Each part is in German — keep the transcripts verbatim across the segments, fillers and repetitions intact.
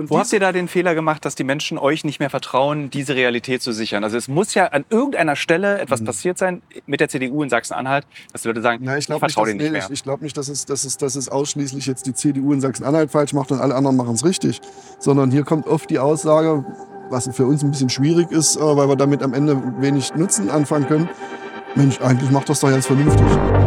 Wo habt ihr da den Fehler gemacht, dass die Menschen euch nicht mehr vertrauen, diese Realität zu sichern? Also es muss ja an irgendeiner Stelle etwas mhm. passiert sein mit der C D U in Sachsen-Anhalt, dass die Leute sagen, Na, ich, ich vertraue denen nicht mehr. Ich, ich glaube nicht, dass es, dass, es, dass es ausschließlich jetzt die C D U in Sachsen-Anhalt falsch macht und alle anderen machen es richtig. Sondern hier kommt oft die Aussage, was für uns ein bisschen schwierig ist, weil wir damit am Ende wenig Nutzen anfangen können. Mensch, eigentlich macht das doch ganz vernünftig.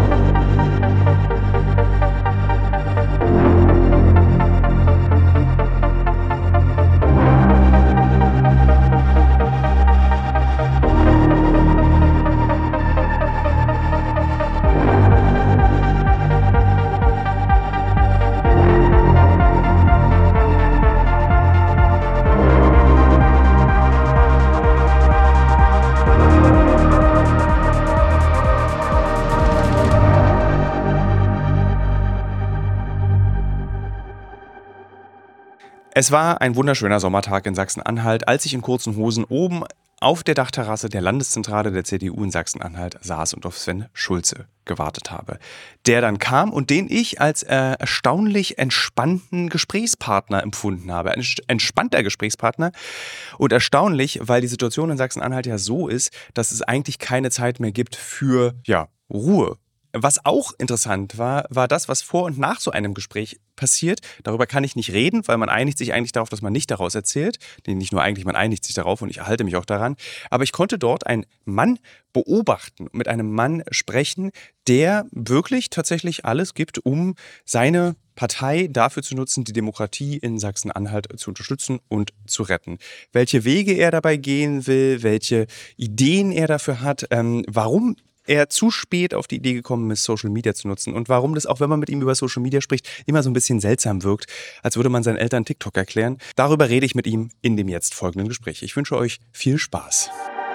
Es war ein wunderschöner Sommertag in Sachsen-Anhalt, als ich in kurzen Hosen oben auf der Dachterrasse der Landeszentrale der C D U in Sachsen-Anhalt saß und auf Sven Schulze gewartet habe. Der dann kam und den ich als äh, erstaunlich entspannten Gesprächspartner empfunden habe. Ein entspannter Gesprächspartner und erstaunlich, weil die Situation in Sachsen-Anhalt ja so ist, dass es eigentlich keine Zeit mehr gibt für ja, Ruhe. Was auch interessant war, war das, was vor und nach so einem Gespräch passiert. Darüber kann ich nicht reden, weil man einigt sich eigentlich darauf, dass man nicht daraus erzählt. Nee, nicht nur eigentlich, man einigt sich darauf und ich halte mich auch daran. Aber ich konnte dort einen Mann beobachten, mit einem Mann sprechen, der wirklich tatsächlich alles gibt, um seine Partei dafür zu nutzen, die Demokratie in Sachsen-Anhalt zu unterstützen und zu retten. Welche Wege er dabei gehen will, welche Ideen er dafür hat, ähm, warum er zu spät auf die Idee gekommen ist, Social Media zu nutzen und warum das, auch wenn man mit ihm über Social Media spricht, immer so ein bisschen seltsam wirkt, als würde man seinen Eltern TikTok erklären. Darüber rede ich mit ihm in dem jetzt folgenden Gespräch. Ich wünsche euch viel Spaß.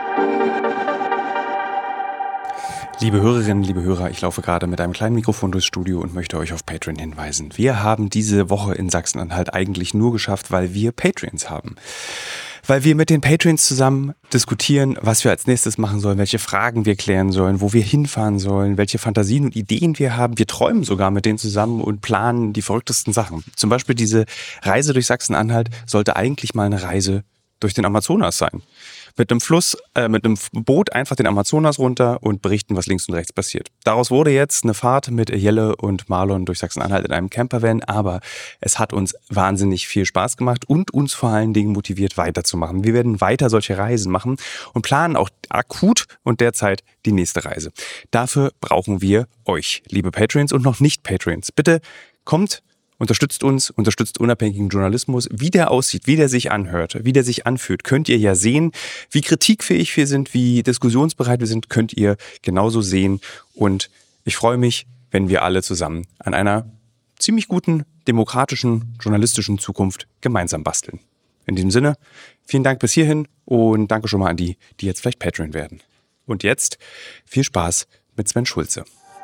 Liebe Hörerinnen, liebe Hörer, ich laufe gerade mit einem kleinen Mikrofon durchs Studio und möchte euch auf Patreon hinweisen. Wir haben diese Woche in Sachsen-Anhalt eigentlich nur geschafft, weil wir Patreons haben. Weil wir mit den Patreons zusammen diskutieren, was wir als nächstes machen sollen, welche Fragen wir klären sollen, wo wir hinfahren sollen, welche Fantasien und Ideen wir haben. Wir träumen sogar mit denen zusammen und planen die verrücktesten Sachen. Zum Beispiel diese Reise durch Sachsen-Anhalt sollte eigentlich mal eine Reise durch den Amazonas sein. Mit einem Fluss, äh, mit einem Boot einfach den Amazonas runter und berichten, was links und rechts passiert. Daraus wurde jetzt eine Fahrt mit Jelle und Marlon durch Sachsen-Anhalt in einem Campervan, aber es hat uns wahnsinnig viel Spaß gemacht und uns vor allen Dingen motiviert, weiterzumachen. Wir werden weiter solche Reisen machen und planen auch akut und derzeit die nächste Reise. Dafür brauchen wir euch, liebe Patreons und noch nicht Patreons. Bitte kommt, unterstützt uns, unterstützt unabhängigen Journalismus. Wie der aussieht, wie der sich anhört, wie der sich anfühlt, könnt ihr ja sehen. Wie kritikfähig wir sind, wie diskussionsbereit wir sind, könnt ihr genauso sehen. Und ich freue mich, wenn wir alle zusammen an einer ziemlich guten, demokratischen, journalistischen Zukunft gemeinsam basteln. In diesem Sinne, vielen Dank bis hierhin und danke schon mal an die, die jetzt vielleicht Patreon werden. Und jetzt viel Spaß mit Sven Schulze.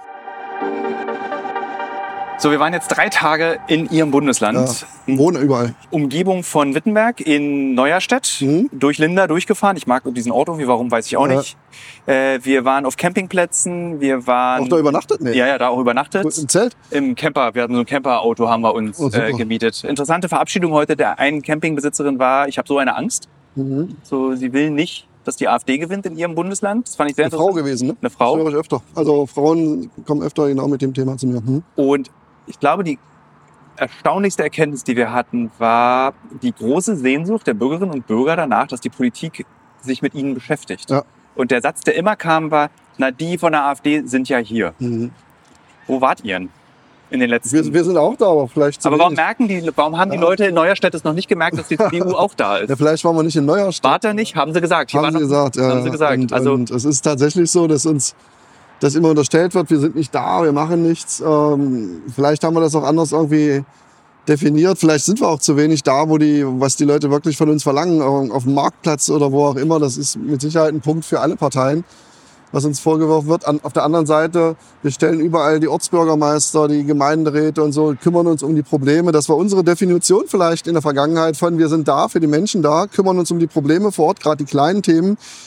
So, wir waren jetzt drei Tage in Ihrem Bundesland. Ja, wohnen überall. Umgebung von Wittenberg in Neuerstedt, mhm. durch Linda durchgefahren. Ich mag diesen Ort irgendwie, warum, weiß ich auch ja. nicht. Äh, wir waren auf Campingplätzen, wir waren... Auch da übernachtet? Nee. Ja, ja, da auch übernachtet. Im Zelt? Im Camper, wir hatten so ein Camperauto, haben wir uns oh, äh, gemietet. Interessante Verabschiedung heute der einen Campingbesitzerin war, ich habe so eine Angst. Mhm. So, sie will nicht, dass die AfD gewinnt in ihrem Bundesland. Das fand ich sehr interessant. Eine Frau gewesen, ne? Eine Frau. Das höre ich öfter. Also Frauen kommen öfter genau mit dem Thema zu mir. Mhm. Und ich glaube, die erstaunlichste Erkenntnis, die wir hatten, war die große Sehnsucht der Bürgerinnen und Bürger danach, dass die Politik sich mit ihnen beschäftigt. Ja. Und der Satz, der immer kam, war, na, die von der AfD sind ja hier. Mhm. Wo wart ihr denn in den letzten... Wir, wir sind auch da, aber vielleicht... Aber warum merken die, warum haben die ja. Leute in Neuerstedt es noch nicht gemerkt, dass die C D U auch da ist? Ja, vielleicht waren wir nicht in Neuerstedt. Wart ihr nicht? Haben sie gesagt. Haben, sie, gesagt ja. haben sie gesagt. Und, also, und es ist tatsächlich so, dass uns... dass immer unterstellt wird, wir sind nicht da, wir machen nichts. Ähm, vielleicht haben wir das auch anders irgendwie definiert. Vielleicht sind wir auch zu wenig da, wo die, was die Leute wirklich von uns verlangen, auf dem Marktplatz oder wo auch immer. Das ist mit Sicherheit ein Punkt für alle Parteien, was uns vorgeworfen wird. An, auf der anderen Seite, wir stellen überall die Ortsbürgermeister, die Gemeinderäte und so, kümmern uns um die Probleme. Das war unsere Definition vielleicht in der Vergangenheit von, wir sind da, für die Menschen da, kümmern uns um die Probleme vor Ort, gerade die kleinen Themen.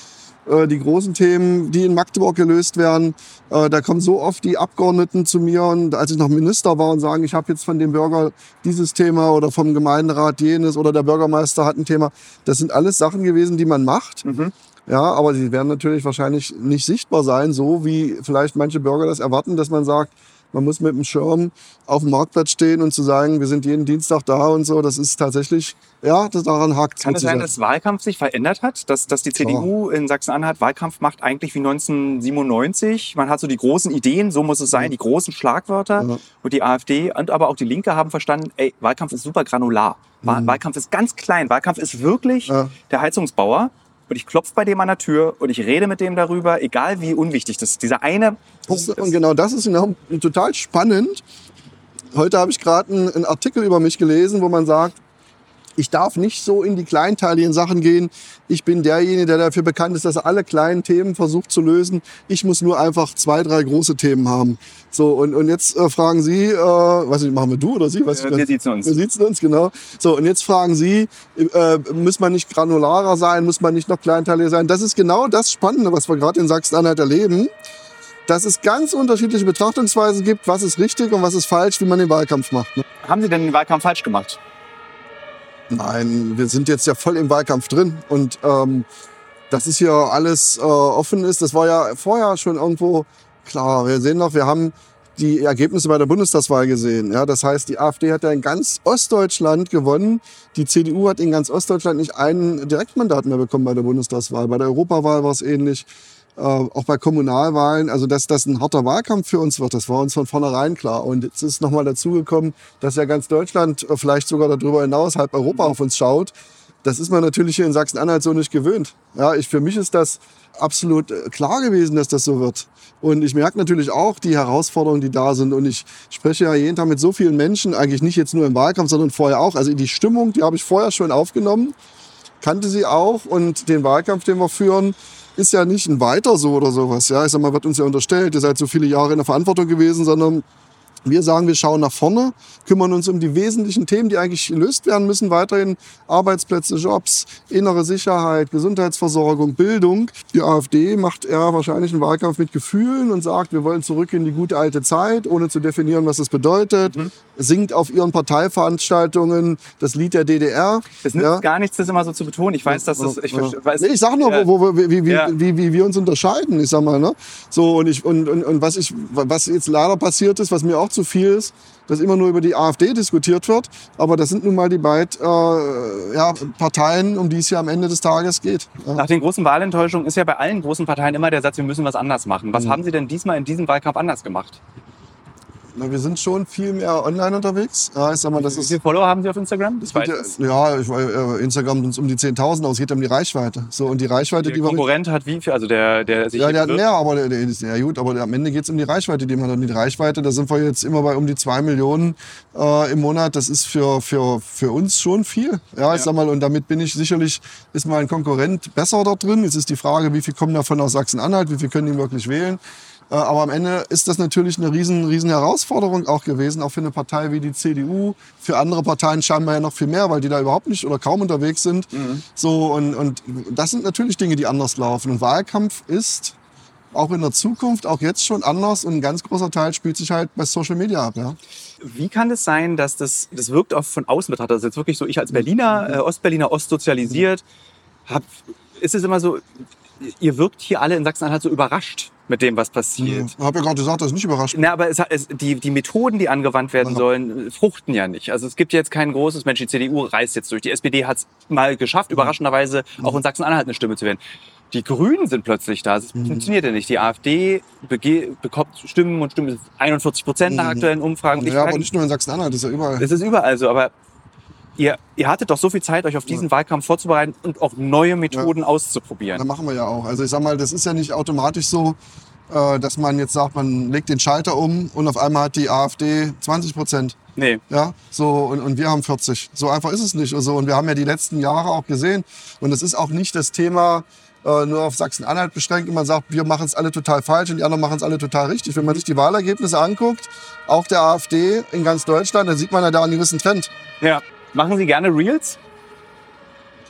äh, die großen Themen, die in Magdeburg gelöst werden. Äh, da kommen so oft die Abgeordneten zu mir, und als ich noch Minister war, und sagen, ich habe jetzt von dem Bürger dieses Thema oder vom Gemeinderat jenes oder der Bürgermeister hat ein Thema. Das sind alles Sachen gewesen, die man macht. Mhm. Ja, aber sie werden natürlich wahrscheinlich nicht sichtbar sein, so wie vielleicht manche Bürger das erwarten, dass man sagt, man muss mit dem Schirm auf dem Marktplatz stehen und zu sagen, wir sind jeden Dienstag da und so, das ist tatsächlich, ja, das daran hakt. Kann es sein, dass Wahlkampf sich verändert hat? Dass, dass die C D U in Sachsen-Anhalt Wahlkampf macht eigentlich wie neunzehnhundertsiebenundneunzig? Man hat so die großen Ideen, so muss es sein, die großen Schlagwörter. Ja. Und die AfD und aber auch die Linke haben verstanden, ey, Wahlkampf ist super granular. Mhm. Wahlkampf ist ganz klein. Wahlkampf ist wirklich ja. der Heizungsbauer. Und ich klopfe bei dem an der Tür und ich rede mit dem darüber, egal wie unwichtig das ist. Dieser eine Punkt ist. Und genau das ist genau, total spannend. Heute habe ich gerade einen, einen Artikel über mich gelesen, wo man sagt, ich darf nicht so in die kleinteiligen Sachen gehen. Ich bin derjenige, der dafür bekannt ist, dass er alle kleinen Themen versucht zu lösen. Ich muss nur einfach zwei, drei große Themen haben. So, und, und jetzt äh, fragen Sie, äh, weiß nicht, machen wir du oder Sie? Weiß äh, wir siezen uns. Wir siezen uns, genau. So, und jetzt fragen Sie, äh, muss man nicht granularer sein, muss man nicht noch kleinteiliger sein? Das ist genau das Spannende, was wir gerade in Sachsen-Anhalt erleben, dass es ganz unterschiedliche Betrachtungsweisen gibt, was ist richtig und was ist falsch, wie man den Wahlkampf macht. Ne? Haben Sie denn den Wahlkampf falsch gemacht? Nein, wir sind jetzt ja voll im Wahlkampf drin und ähm, dass es hier alles äh, offen ist, das war ja vorher schon irgendwo klar. Wir sehen noch, wir haben die Ergebnisse bei der Bundestagswahl gesehen. Ja, das heißt, die AfD hat ja in ganz Ostdeutschland gewonnen. Die C D U hat in ganz Ostdeutschland nicht ein Direktmandat mehr bekommen bei der Bundestagswahl. Bei der Europawahl war es ähnlich. Äh, auch bei Kommunalwahlen, also dass das ein harter Wahlkampf für uns wird, das war uns von vornherein klar. Und jetzt ist nochmal dazugekommen, dass ja ganz Deutschland, äh, vielleicht sogar darüber hinaus, halb Europa auf uns schaut. Das ist man natürlich hier in Sachsen-Anhalt so nicht gewöhnt. Ja, ich, für mich ist das absolut klar gewesen, dass das so wird. Und ich merke natürlich auch die Herausforderungen, die da sind. Und ich spreche ja jeden Tag mit so vielen Menschen, eigentlich nicht jetzt nur im Wahlkampf, sondern vorher auch. Also die Stimmung, die habe ich vorher schon aufgenommen, kannte sie auch. Und den Wahlkampf, den wir führen, ist ja nicht ein Weiter so oder sowas. Ja, ich sag mal, wird uns ja unterstellt, ihr seid so viele Jahre in der Verantwortung gewesen, sondern wir sagen, wir schauen nach vorne, kümmern uns um die wesentlichen Themen, die eigentlich gelöst werden müssen. Weiterhin Arbeitsplätze, Jobs, innere Sicherheit, Gesundheitsversorgung, Bildung. Die AfD macht eher wahrscheinlich einen Wahlkampf mit Gefühlen und sagt, wir wollen zurück in die gute alte Zeit, ohne zu definieren, was das bedeutet. Mhm. Singt auf ihren Parteiveranstaltungen das Lied der D D R. Es nützt ja gar nichts, das immer so zu betonen. Ich weiß, dass das... Ich, ja. weiß, nee, ich sag nur, ja. wo, wo, wie, wie, ja. wie, wie, wie wir uns unterscheiden, ich sag mal. Ne? So, und, ich, und, und, und was, ich, was jetzt leider passiert ist, was mir auch zu viel ist, dass immer nur über die AfD diskutiert wird. Aber das sind nun mal die beiden äh, ja, Parteien, um die es ja am Ende des Tages geht. Ja. Nach den großen Wahlenttäuschungen ist ja bei allen großen Parteien immer der Satz, wir müssen was anders machen. Was mhm. haben Sie denn diesmal in diesem Wahlkampf anders gemacht? Na, wir sind schon viel mehr online unterwegs. Ja, ich sag mal, das Wie viele Follower haben Sie auf Instagram? Das weiß ja, ja ich, äh, Instagram sind es um die zehntausend, aber es geht um die Reichweite. So, und die Reichweite, der die Konkurrent hat wie viel? Also der, der sich ja, der hat mehr, aber der, der ist ja gut. Aber am Ende geht es um die Reichweite, die man hat. Und die Reichweite, da sind wir jetzt immer bei um die zwei Millionen äh, im Monat. Das ist für, für, für uns schon viel. Ja, ich ja. sag mal, und damit bin ich sicherlich, ist mein Konkurrent besser da drin. Jetzt ist die Frage, wie viel kommen davon aus Sachsen-Anhalt, wie viel können die wirklich wählen. Aber am Ende ist das natürlich eine riesen, riesen Herausforderung auch gewesen, auch für eine Partei wie die C D U. Für andere Parteien scheinbar ja noch viel mehr, weil die da überhaupt nicht oder kaum unterwegs sind. Mhm. So, und, und das sind natürlich Dinge, die anders laufen. Und Wahlkampf ist auch in der Zukunft, auch jetzt schon anders. Und ein ganz großer Teil spielt sich halt bei Social Media ab. Ja. Wie kann es sein, dass das, das wirkt auch von außen betrachtet, das ist jetzt wirklich so, ich als Berliner, äh, Ostberliner, ostsozialisiert, hab, ist es immer so, ihr wirkt hier alle in Sachsen-Anhalt so überrascht mit dem, was passiert. Ich habe ja gerade gesagt, das ist nicht überraschend. Na, aber es, es, die, die Methoden, die angewandt werden ja. sollen, fruchten ja nicht. Also es gibt jetzt kein großes Mensch, die C D U reißt jetzt durch. Die S P D hat es mal geschafft, überraschenderweise auch in Sachsen-Anhalt eine Stimme zu werden. Die Grünen sind plötzlich da. Das mhm. funktioniert ja nicht. Die AfD bege- bekommt Stimmen und Stimmen einundvierzig Prozent nach aktuellen Umfragen. Ja, frage, aber nicht nur in Sachsen-Anhalt, das ist ja überall. Das ist überall so, aber Ihr, ihr hattet doch so viel Zeit, euch auf diesen ja. Wahlkampf vorzubereiten und auch neue Methoden ja. auszuprobieren. Das machen wir ja auch. Also ich sag mal, das ist ja nicht automatisch so, dass man jetzt sagt, man legt den Schalter um und auf einmal hat die AfD zwanzig Prozent. Nee. Ja, so, und, und wir haben vierzig. So einfach ist es nicht. Und, so, und wir haben ja die letzten Jahre auch gesehen. Und es ist auch nicht das Thema äh, nur auf Sachsen-Anhalt beschränkt und man sagt, wir machen es alle total falsch und die anderen machen es alle total richtig. Wenn man sich die Wahlergebnisse anguckt, auch der AfD in ganz Deutschland, dann sieht man ja da einen gewissen Trend. Ja. Machen Sie gerne Reels?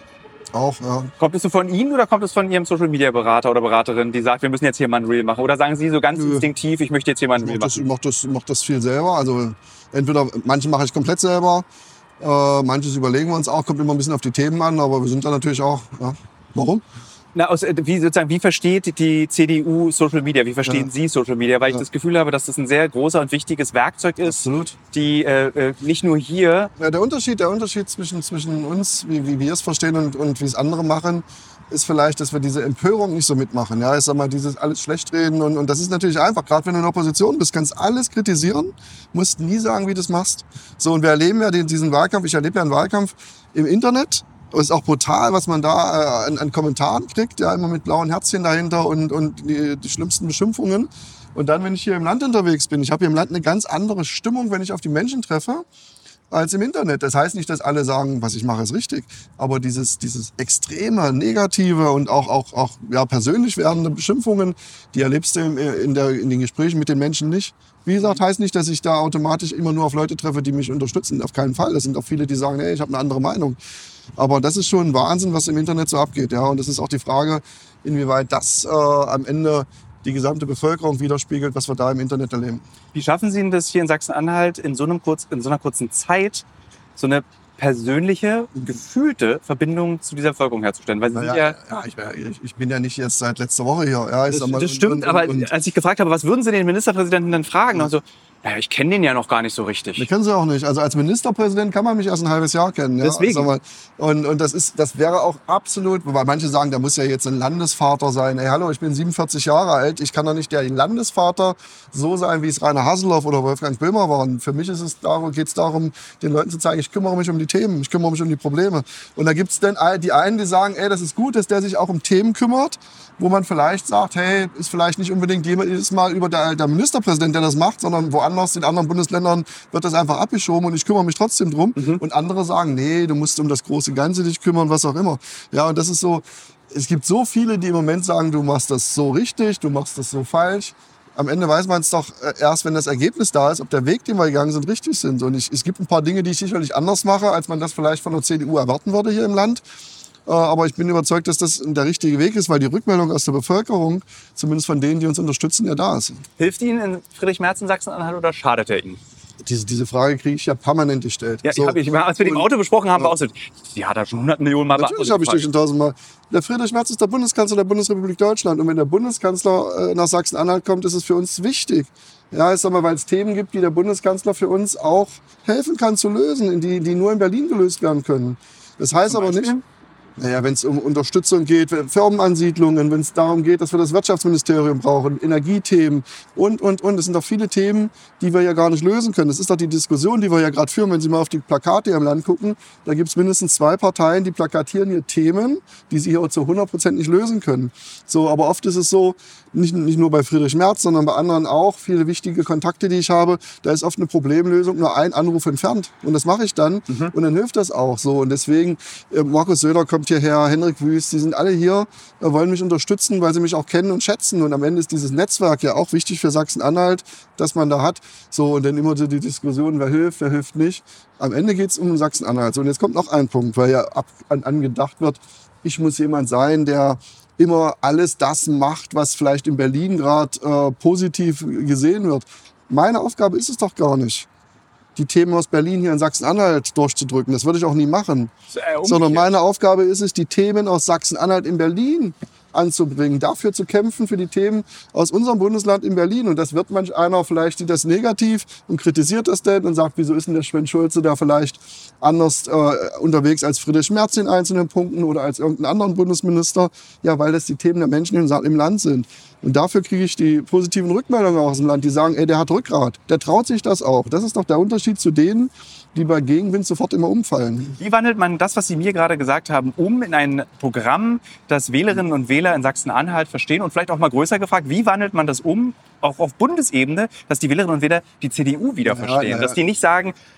Auch, ja. Kommt es so von Ihnen oder kommt es von Ihrem Social-Media-Berater oder Beraterin, die sagt, wir müssen jetzt hier mal ein Reel machen? Oder sagen Sie so ganz Nö. instinktiv, ich möchte jetzt hier mal ein Ich Reel mache das, machen? ich mach das, mach das viel selber. Also entweder manche mache ich komplett selber, äh, manches überlegen wir uns auch, kommt immer ein bisschen auf die Themen an, aber wir sind da natürlich auch. Ja. Warum? Na, aus, wie, sozusagen, wie versteht die C D U Social Media? Wie verstehen Ja. Sie Social Media? Weil ich Ja. das Gefühl habe, dass das ein sehr großer und wichtiges Werkzeug ist, Absolut. die äh, äh, nicht nur hier. Ja, der Unterschied, der Unterschied zwischen, zwischen uns, wie, wie wir es verstehen und, und wie es andere machen, ist vielleicht, dass wir diese Empörung nicht so mitmachen. Ja, ich sag mal, dieses alles schlecht reden und, und das ist natürlich einfach. Gerade wenn du in der Opposition bist, kannst alles kritisieren, musst nie sagen, wie du es machst. So, und wir erleben ja den, diesen Wahlkampf, ich erlebe ja einen Wahlkampf im Internet. Es ist auch brutal, was man da äh, an, an Kommentaren kriegt, ja, immer mit blauen Herzchen dahinter und, und die, die schlimmsten Beschimpfungen. Und dann, wenn ich hier im Land unterwegs bin, ich habe hier im Land eine ganz andere Stimmung, wenn ich auf die Menschen treffe, als im Internet. Das heißt nicht, dass alle sagen, was ich mache, ist richtig. Aber dieses, dieses extreme, negative und auch, auch, auch ja, persönlich werdende Beschimpfungen, die erlebst du in, in, der, in den Gesprächen mit den Menschen nicht. Wie gesagt, heißt nicht, dass ich da automatisch immer nur auf Leute treffe, die mich unterstützen. Auf keinen Fall. Es sind auch viele, die sagen, hey, ich habe eine andere Meinung. Aber das ist schon ein Wahnsinn, was im Internet so abgeht. Ja? Und das ist auch die Frage, inwieweit das äh, am Ende die gesamte Bevölkerung widerspiegelt, was wir da im Internet erleben. Wie schaffen Sie denn das hier in Sachsen-Anhalt in so, einem kurz, in so einer kurzen Zeit, so eine persönliche, gefühlte Verbindung zu dieser Bevölkerung herzustellen? Weil Sie Naja, sind ja, ja, ich, ich bin ja nicht erst seit letzter Woche hier. Ja, ich das, sag mal, das stimmt, und, und, aber und, als ich gefragt habe, was würden Sie den Ministerpräsidenten dann fragen? Also, ja, ich kenne den ja noch gar nicht so richtig. Wir kennen sie auch nicht. Also als Ministerpräsident kann man mich erst ein halbes Jahr kennen. Ja? Deswegen. Sag mal, und und das, ist, das wäre auch absolut, weil manche sagen, der muss ja jetzt ein Landesvater sein. Ey, hallo, ich bin siebenundvierzig Jahre alt. Ich kann doch nicht der Landesvater so sein, wie es Rainer Haseloff oder Wolfgang Böhmer waren. Für mich ist es darum, geht es darum, den Leuten zu zeigen, ich kümmere mich um die Themen, ich kümmere mich um die Probleme. Und da gibt es dann die einen, die sagen, ey, das ist gut, dass der sich auch um Themen kümmert, wo man vielleicht sagt, hey, ist vielleicht nicht unbedingt jedes Mal über der, der Ministerpräsident, der das macht, sondern woanders, in anderen Bundesländern wird das einfach abgeschoben und ich kümmere mich trotzdem drum. Mhm. Und andere sagen, nee, du musst um das große Ganze dich kümmern, was auch immer. Ja, und das ist so, es gibt so viele, die im Moment sagen, du machst das so richtig, du machst das so falsch. Am Ende weiß man es doch erst, wenn das Ergebnis da ist, ob der Weg, den wir gegangen sind, richtig sind. Und ich, es gibt ein paar Dinge, die ich sicherlich anders mache, als man das vielleicht von der C D U erwarten würde hier im Land. Aber ich bin überzeugt, dass das der richtige Weg ist, weil die Rückmeldung aus der Bevölkerung, zumindest von denen, die uns unterstützen, ja da ist. Hilft Ihnen Friedrich Merz in Sachsen-Anhalt oder schadet er Ihnen? Diese, diese Frage kriege ich ja permanent gestellt. Ja, so. ich hab, ich, als wir den Auto besprochen haben, ja. war auch so, die hat er schon hundert Millionen Mal beantwortet. Natürlich habe ich dich schon tausendmal. Der Friedrich Merz ist der Bundeskanzler der Bundesrepublik Deutschland. Und wenn der Bundeskanzler äh, nach Sachsen-Anhalt kommt, ist es für uns wichtig. Ja, ich sag mal, weil es Themen gibt, die der Bundeskanzler für uns auch helfen kann zu lösen, die, die nur in Berlin gelöst werden können. Das heißt aber nicht... Naja, wenn es um Unterstützung geht, Firmenansiedlungen, wenn es darum geht, dass wir das Wirtschaftsministerium brauchen, Energiethemen und, und, und. Das sind doch viele Themen, die wir ja gar nicht lösen können. Das ist doch die Diskussion, die wir ja gerade führen. Wenn Sie mal auf die Plakate hier im Land gucken, da gibt es mindestens zwei Parteien, die plakatieren hier Themen, die sie hier zu hundert Prozent nicht lösen können. So, aber oft ist es so, nicht, nicht nur bei Friedrich Merz, sondern bei anderen auch, viele wichtige Kontakte, die ich habe, da ist oft eine Problemlösung nur ein Anruf entfernt. Und das mache ich dann mhm. und dann hilft das auch so. Und deswegen, äh, Markus Söder kommt hierher, Henrik Wüst, die sind alle hier, äh, wollen mich unterstützen, weil sie mich auch kennen und schätzen. Und am Ende ist dieses Netzwerk ja auch wichtig für Sachsen-Anhalt, dass man da hat. So, und dann immer so die Diskussion, wer hilft, wer hilft nicht. Am Ende geht es um Sachsen-Anhalt. So, und jetzt kommt noch ein Punkt, weil ja ab, an, angedacht wird, ich muss jemand sein, der immer alles das macht, was vielleicht in Berlin gerade äh, positiv gesehen wird. Meine Aufgabe ist es doch gar nicht, die Themen aus Berlin hier in Sachsen-Anhalt durchzudrücken. Das würde ich auch nie machen. Äh, Sondern meine Aufgabe ist es, die Themen aus Sachsen-Anhalt in Berlin anzubringen, dafür zu kämpfen, für die Themen aus unserem Bundesland in Berlin. Und das wird manch einer vielleicht, sieht das negativ und kritisiert das denn und sagt, wieso ist denn der Sven Schulze da vielleicht anders äh, unterwegs als Friedrich Merz in einzelnen Punkten oder als irgendein anderen Bundesminister? Ja, weil das die Themen der Menschen im, im Land sind. Und dafür kriege ich die positiven Rückmeldungen aus dem Land, die sagen, ey, der hat Rückgrat, der traut sich das auch. Das ist doch der Unterschied zu denen, die bei Gegenwind sofort immer umfallen. Wie wandelt man das, was Sie mir gerade gesagt haben, um in ein Programm, das Wählerinnen und Wähler in Sachsen-Anhalt verstehen? Und vielleicht auch mal größer gefragt, wie wandelt man das um, auch auf Bundesebene, dass die Wählerinnen und Wähler die C D U wieder verstehen? Ja, ja. Dass die nicht sagen,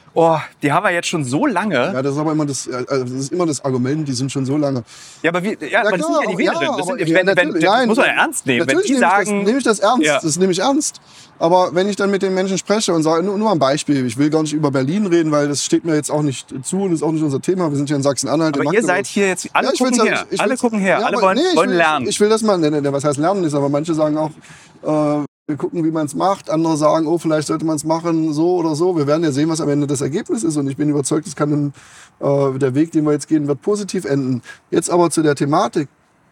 Oh, die haben wir jetzt schon so lange. Ja, das ist aber immer das, also das ist immer das Argument, die sind schon so lange. Ja, aber, wir, ja, ja, aber das klar, sind ja die Wählerinnen. ja, das, sind, aber, wenn, ja, wenn, das nein, muss man ja ernst nehmen. Wenn die nehme sagen, ich das, nehme ich das ernst, ja. das nehme ich ernst. Aber wenn ich dann mit den Menschen spreche und sage, nur, nur ein Beispiel, ich will gar nicht über Berlin reden, weil das steht mir jetzt auch nicht zu und ist auch nicht unser Thema. Wir sind hier in Sachsen-Anhalt. Aber ihr seid hier jetzt, alle ja, gucken ja, her, ich, alle ich gucken her, ja, alle aber, wollen, nee, wollen will, lernen. Ich, ich will das mal, ne, ne, was heißt lernen ist, aber manche sagen auch, äh, wir gucken, wie man es macht. Andere sagen, oh, vielleicht sollte man es machen, so oder so. Wir werden ja sehen, was am Ende das Ergebnis ist. Und ich bin überzeugt, das kann äh, der Weg, den wir jetzt gehen, wird positiv enden. Jetzt aber zu der Thematik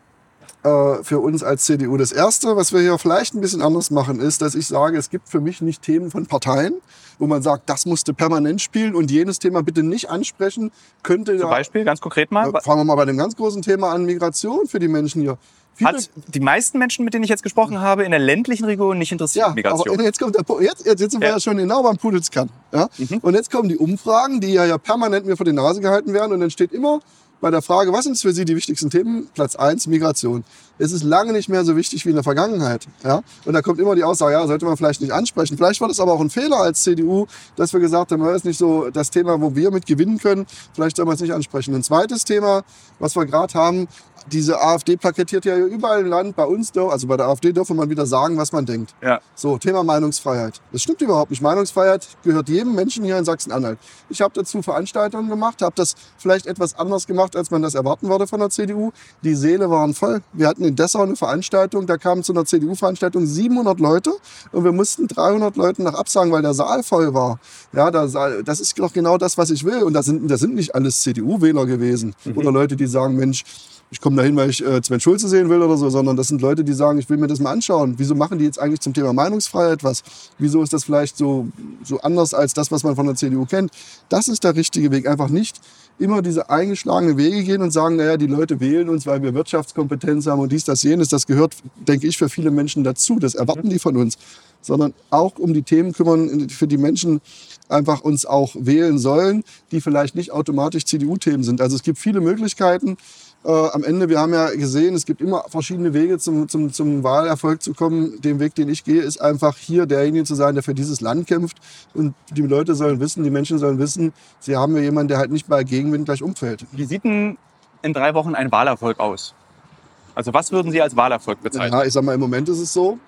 äh, für uns als C D U. Das Erste, was wir hier vielleicht ein bisschen anders machen, ist, dass ich sage, es gibt für mich nicht Themen von Parteien, wo man sagt, das musste permanent spielen und jenes Thema bitte nicht ansprechen. Könnte Zum ja, Beispiel, ganz konkret mal. Äh, fangen wir mal bei dem ganz großen Thema an, Migration für die Menschen hier. Viele, Hat die meisten Menschen, mit denen ich jetzt gesprochen habe, in der ländlichen Region nicht interessiert, ja, Migration. aber jetzt kommt der Punkt. Jetzt, jetzt sind wir Ja. ja schon genau beim Pudelskern. Ja? Mhm. Und jetzt kommen die Umfragen, die ja, ja permanent mir vor die Nase gehalten werden. Und dann steht immer bei der Frage, was sind für Sie die wichtigsten Themen? Platz eins, Migration. Es ist lange nicht mehr so wichtig wie in der Vergangenheit. Ja? Und da kommt immer die Aussage, ja, sollte man vielleicht nicht ansprechen. Vielleicht war das aber auch ein Fehler als C D U, dass wir gesagt haben, das ist nicht so das Thema, wo wir mit gewinnen können. Vielleicht soll man es nicht ansprechen. Ein zweites Thema, was wir gerade haben, diese AfD plakatiert ja überall im Land, bei uns, also bei der AfD dürfen man wieder sagen, was man denkt. Ja. So, Thema Meinungsfreiheit. Das stimmt überhaupt nicht. Meinungsfreiheit gehört jedem Menschen hier in Sachsen-Anhalt. Ich habe dazu Veranstaltungen gemacht, habe das vielleicht etwas anders gemacht, als man das erwarten würde von der C D U. Die Säle waren voll. Wir hatten in Dessau eine Veranstaltung, da kamen zu einer C D U-Veranstaltung siebenhundert Leute und wir mussten dreihundert Leuten nach absagen, weil der Saal voll war. Ja, das ist doch genau das, was ich will. Und das sind, das sind nicht alles C D U-Wähler gewesen. Mhm. Oder Leute, die sagen, Mensch, ich komme dahin, weil ich äh, Sven Schulze sehen will oder so, sondern das sind Leute, die sagen, ich will mir das mal anschauen. Wieso machen die jetzt eigentlich zum Thema Meinungsfreiheit was? Wieso ist das vielleicht so, so anders als das, was man von der C D U kennt? Das ist der richtige Weg. Einfach nicht immer diese eingeschlagenen Wege gehen und sagen, naja, die Leute wählen uns, weil wir Wirtschaftskompetenz haben und dies, das, jenes. Das gehört, denke ich, für viele Menschen dazu. Das erwarten die von uns. Sondern auch um die Themen kümmern, für die Menschen einfach uns auch wählen sollen, die vielleicht nicht automatisch C D U-Themen sind. Also es gibt viele Möglichkeiten. Äh, am Ende, wir haben ja gesehen, es gibt immer verschiedene Wege zum, zum, zum Wahlerfolg zu kommen. Den Weg, den ich gehe, ist einfach hier derjenige zu sein, der für dieses Land kämpft. Und die Leute sollen wissen, die Menschen sollen wissen, sie haben ja jemanden, der halt nicht bei Gegenwind gleich umfällt. Wie sieht denn in drei Wochen ein Wahlerfolg aus? Also was würden Sie als Wahlerfolg bezeichnen? Ja, ich sag mal, im Moment ist es so,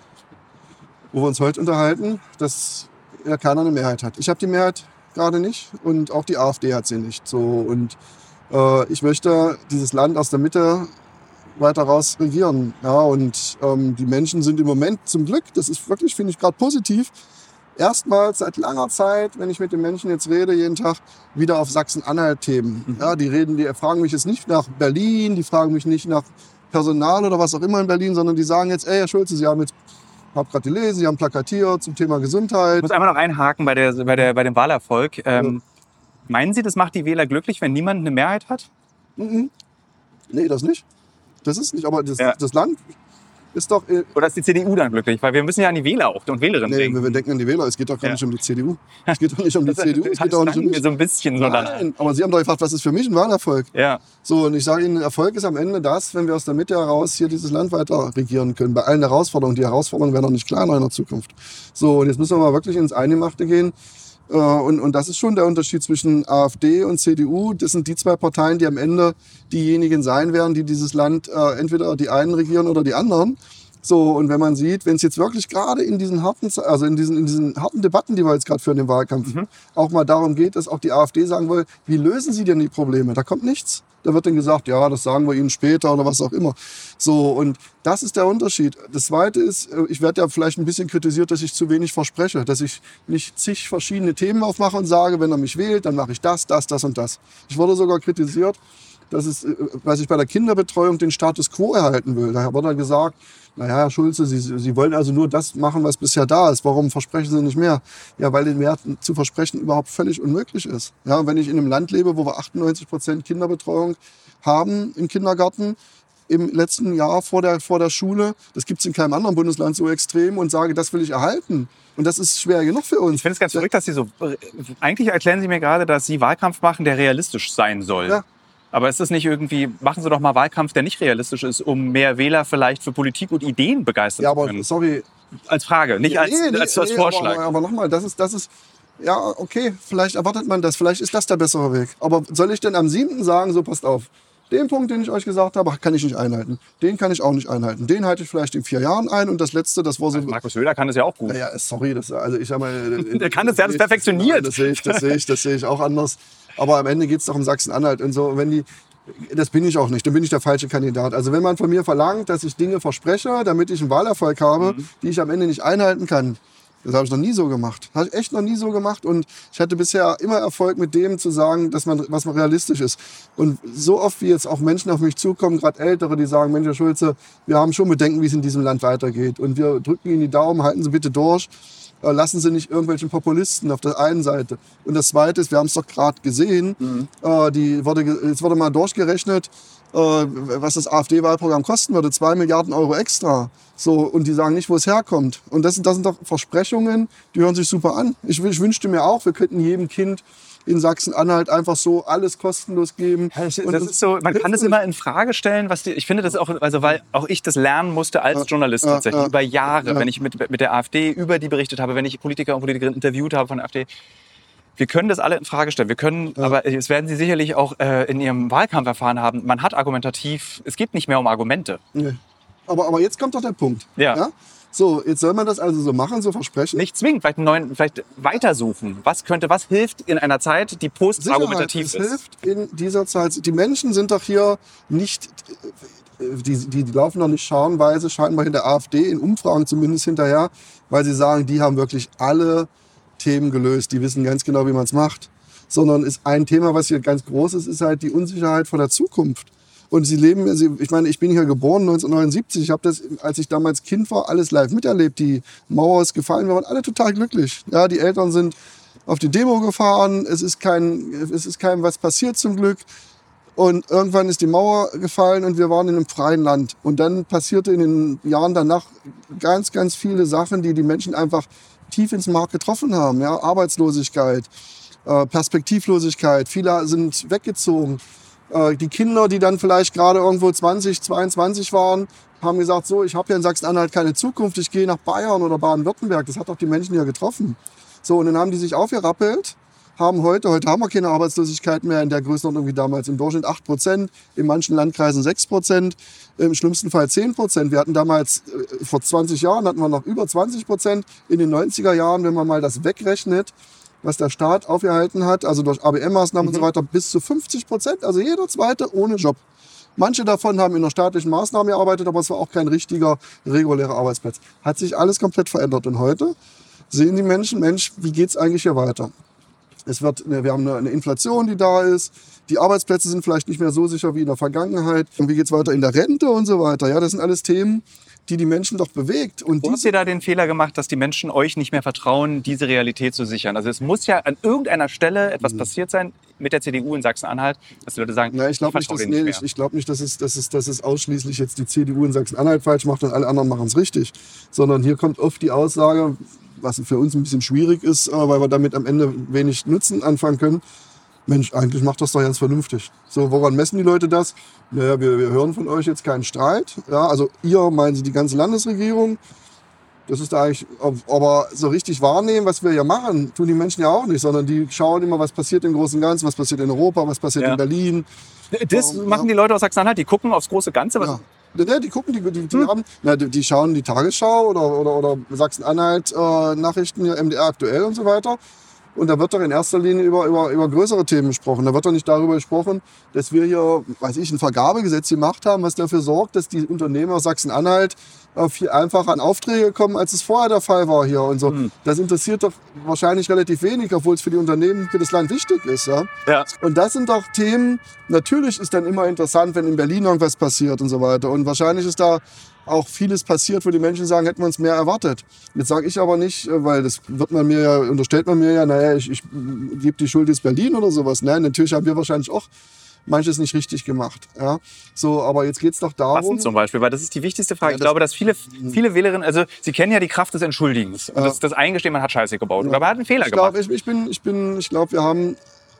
wo wir uns heute unterhalten, dass ja keiner eine Mehrheit hat. Ich habe die Mehrheit gerade nicht und auch die AfD hat sie nicht. So, und äh, ich möchte dieses Land aus der Mitte weiter raus regieren. Ja, und ähm, die Menschen sind im Moment zum Glück, das ist wirklich, finde ich, gerade positiv, erstmals seit langer Zeit, wenn ich mit den Menschen jetzt rede, jeden Tag wieder auf Sachsen-Anhalt-Themen. Mhm. Ja, die reden, die fragen mich jetzt nicht nach Berlin, die fragen mich nicht nach Personal oder was auch immer in Berlin, sondern die sagen jetzt, ey, Herr Schulze, Sie haben jetzt, ich habe gerade gelesen, Sie haben plakatiert zum Thema Gesundheit. Ich muss einmal noch einhaken bei, der, bei, der, bei dem Wahlerfolg. Ähm, ja. Meinen Sie, das macht die Wähler glücklich, wenn niemand eine Mehrheit hat? Mhm. Nee, das nicht. Das ist nicht, aber das, ja. das Land ist doch... Äh, Oder ist die C D U dann glücklich? Weil wir müssen ja an die Wähler auch und Wählerinnen nee, denken. wir denken an die Wähler. Es geht doch gar ja. nicht um die C D U. Es geht doch nicht um die C D U. Es geht doch nicht um mich. So ein bisschen so Nein, aber Sie haben doch gefragt, was ist für mich ein Wahlerfolg? Ja. So, und ich sage Ihnen, Erfolg ist am Ende das, wenn wir aus der Mitte heraus hier dieses Land weiter regieren können. Bei allen Herausforderungen. Die Herausforderungen werden noch nicht kleiner in der Zukunft. So, und jetzt müssen wir mal wirklich ins Eingemachte gehen. Und, und das ist schon der Unterschied zwischen AfD und C D U. Das sind die zwei Parteien, die am Ende diejenigen sein werden, die dieses Land äh, entweder die einen regieren oder die anderen. So, und wenn man sieht, wenn es jetzt wirklich gerade in diesen harten, also in diesen, in diesen harten Debatten, die wir jetzt gerade führen im Wahlkampf, mhm. auch mal darum geht, dass auch die AfD sagen will, wie lösen Sie denn die Probleme? Da kommt nichts. Da wird dann gesagt, ja, das sagen wir Ihnen später oder was auch immer. So, und das ist der Unterschied. Das Zweite ist, ich werde ja vielleicht ein bisschen kritisiert, dass ich zu wenig verspreche, dass ich nicht zig verschiedene Themen aufmache und sage, wenn er mich wählt, dann mache ich das, das, das und das. Ich wurde sogar kritisiert, dass es, was ich bei der Kinderbetreuung den Status quo erhalten will. Da wurde dann gesagt, naja, Herr Schulze, Sie, Sie wollen also nur das machen, was bisher da ist. Warum versprechen Sie nicht mehr? Ja, weil den Wert zu versprechen überhaupt völlig unmöglich ist. Ja, wenn ich in einem Land lebe, wo wir achtundneunzig Prozent Kinderbetreuung haben im Kindergarten, im letzten Jahr vor der, vor der Schule, das gibt es in keinem anderen Bundesland so extrem, und sage, das will ich erhalten. Und das ist schwer genug für uns. Ich finde es ganz verrückt, dass Sie so, eigentlich erklären Sie mir gerade, dass Sie Wahlkampf machen, der realistisch sein soll. Ja. Aber ist das nicht irgendwie, machen Sie doch mal Wahlkampf, der nicht realistisch ist, um mehr Wähler vielleicht für Politik und Ideen begeistern ja, zu können? Ja, aber sorry. Als Frage, nicht als, nee, nee, als, als nee, Vorschlag. Aber, aber nochmal, das ist, das ist, Ja, okay, vielleicht erwartet man das, vielleicht ist das der bessere Weg. Aber soll ich denn am siebten sagen, so passt auf, den Punkt, den ich euch gesagt habe, kann ich nicht einhalten. Den kann ich auch nicht einhalten. Den halte ich vielleicht in vier Jahren ein und das letzte, das war so... Also Markus Söder kann das ja auch gut. Ja, sorry, das, also ich sag mal... Der kann das, der hat es perfektioniert. Das sehe ich, das sehe ich, das sehe ich auch anders. Aber am Ende geht es doch um Sachsen-Anhalt und so. Wenn die, das bin ich auch nicht, dann bin ich der falsche Kandidat. Also wenn man von mir verlangt, dass ich Dinge verspreche, damit ich einen Wahlerfolg habe, mhm. die ich am Ende nicht einhalten kann, das habe ich noch nie so gemacht. Das habe ich echt noch nie so gemacht. Und ich hatte bisher immer Erfolg mit dem zu sagen, dass man, was man realistisch ist. Und so oft wie jetzt auch Menschen auf mich zukommen, gerade Ältere, die sagen, Mensch, Herr Schulze, wir haben schon Bedenken, wie es in diesem Land weitergeht. Und wir drücken Ihnen die Daumen, halten Sie bitte durch. Lassen Sie nicht irgendwelchen Populisten auf der einen Seite. Und das Zweite ist, wir haben es doch gerade gesehen, mhm. äh, die wurde, jetzt wurde mal durchgerechnet, äh, was das AfD-Wahlprogramm kosten würde, zwei Milliarden Euro extra. So, und die sagen nicht, wo es herkommt. Und das sind, das sind doch Versprechungen, die hören sich super an. Ich, ich wünschte mir auch, wir könnten jedem Kind in Sachsen-Anhalt einfach so alles kostenlos geben. Das ist so, man kann es immer in Frage stellen, was die, ich finde das auch, also weil auch ich das lernen musste als Journalist ja, tatsächlich ja, über Jahre, ja. wenn ich mit, mit der AfD über die berichtet habe, wenn ich Politiker und Politikerinnen interviewt habe von der AfD. Wir können das alle in Frage stellen. Wir können, ja. aber es werden Sie sicherlich auch äh, in Ihrem Wahlkampf erfahren haben. Man hat argumentativ, es geht nicht mehr um Argumente. Nee. Aber, aber jetzt kommt doch der Punkt. Ja. ja. So, jetzt soll man das also so machen, so versprechen? Nicht zwingend, vielleicht, einen neuen, vielleicht weitersuchen. Was könnte, was hilft in einer Zeit, die postargumentativ ist? Es hilft in dieser Zeit. Die Menschen sind doch hier nicht, die, die, die laufen doch nicht scharenweise scheinbar in der AfD, in Umfragen zumindest hinterher, weil sie sagen, die haben wirklich alle Themen gelöst. Die wissen ganz genau, wie man es macht. Sondern ist ein Thema, was hier ganz groß ist, ist halt die Unsicherheit vor der Zukunft. Und sie leben, ich meine, ich bin hier geboren neunzehnhundertneunundsiebzig. Ich habe das, als ich damals Kind war, alles live miterlebt. Die Mauer ist gefallen, wir waren alle total glücklich. Ja, die Eltern sind auf die Demo gefahren. Es ist kein, es ist keinem was passiert zum Glück. Und irgendwann ist die Mauer gefallen und wir waren in einem freien Land. Und dann passierte in den Jahren danach ganz, ganz viele Sachen, die die Menschen einfach tief ins Mark getroffen haben. Ja, Arbeitslosigkeit, Perspektivlosigkeit. Viele sind weggezogen. Die Kinder, die dann vielleicht gerade irgendwo zwanzig, zweiundzwanzig waren, haben gesagt, so, ich habe hier in Sachsen-Anhalt keine Zukunft, ich gehe nach Bayern oder Baden-Württemberg. Das hat doch die Menschen hier getroffen. So, und dann haben die sich aufgerappelt, haben heute, heute haben wir keine Arbeitslosigkeit mehr in der Größenordnung wie damals, im Durchschnitt acht Prozent, in manchen Landkreisen sechs Prozent, im schlimmsten Fall zehn Prozent. Wir hatten damals, vor zwanzig Jahren hatten wir noch über zwanzig Prozent, in den neunziger Jahren, wenn man mal das wegrechnet, was der Staat aufgehalten hat, also durch A B M-Maßnahmen mhm. und so weiter, bis zu fünfzig Prozent, also jeder Zweite ohne Job. Manche davon haben in einer staatlichen Maßnahme gearbeitet, aber es war auch kein richtiger, regulärer Arbeitsplatz. Hat sich alles komplett verändert. Und heute sehen die Menschen, Mensch, wie geht's eigentlich hier weiter? Es wird, wir haben eine Inflation, die da ist. Die Arbeitsplätze sind vielleicht nicht mehr so sicher wie in der Vergangenheit. Und wie geht's weiter in der Rente und so weiter? Ja, das sind alles Themen, die die Menschen doch bewegt. Und Wo habt ihr da den Fehler gemacht, dass die Menschen euch nicht mehr vertrauen, diese Realität zu sichern? Also es muss ja an irgendeiner Stelle etwas mhm. passiert sein mit der C D U in Sachsen-Anhalt, dass die Leute sagen, Na, ich glaube nicht, dass, nee, nicht, ich glaub nicht dass, es, dass, es, dass es ausschließlich jetzt die C D U in Sachsen-Anhalt falsch macht und alle anderen machen es richtig. Sondern hier kommt oft die Aussage, was für uns ein bisschen schwierig ist, weil wir damit am Ende wenig Nutzen anfangen können. Mensch, eigentlich macht das doch ganz vernünftig. So, woran messen die Leute das? Naja, wir, wir hören von euch jetzt keinen Streit. Ja, also ihr, meinen Sie die ganze Landesregierung. Das ist da eigentlich, aber so richtig wahrnehmen, was wir hier machen, tun die Menschen ja auch nicht, sondern die schauen immer, was passiert im Großen und Ganzen, was passiert in Europa, was passiert ja. in Berlin. Das Warum, machen ja. die Leute aus Sachsen-Anhalt, die gucken aufs große Ganze. Was ja. Ja, die gucken, die, die, die, hm. haben, na, die, die schauen die Tagesschau oder, oder, oder Sachsen-Anhalt äh, Nachrichten, M D R aktuell und so weiter. Und da wird doch in erster Linie über, über, über größere Themen gesprochen. Da wird doch nicht darüber gesprochen, dass wir hier, weiß ich, ein Vergabegesetz gemacht haben, was dafür sorgt, dass die Unternehmer aus Sachsen-Anhalt viel einfacher an Aufträge kommen, als es vorher der Fall war hier und so. Mhm. Das interessiert doch wahrscheinlich relativ wenig, obwohl es für die Unternehmen, für das Land wichtig ist. Ja? Ja. Und das sind doch Themen, natürlich ist dann immer interessant, wenn in Berlin irgendwas passiert und so weiter. Und wahrscheinlich ist da auch vieles passiert, wo die Menschen sagen, hätten wir uns mehr erwartet. Jetzt sage ich aber nicht, weil das wird man mir ja, unterstellt man mir ja, naja, ich, ich gebe die Schuld jetzt Berlin oder sowas. Nein, natürlich haben wir wahrscheinlich auch manches nicht richtig gemacht. Ja? So, aber jetzt geht es doch darum... Was denn zum Beispiel? Weil das ist die wichtigste Frage. Ja, ich glaube, dass viele, viele Wählerinnen, also sie kennen ja die Kraft des Entschuldigens. Und ja. das, das Eingestehen, man hat Scheiße gebaut. Ja. Oder man hat einen Fehler ich glaub, gemacht. Ich, ich bin, ich bin, ich glaube, wir haben...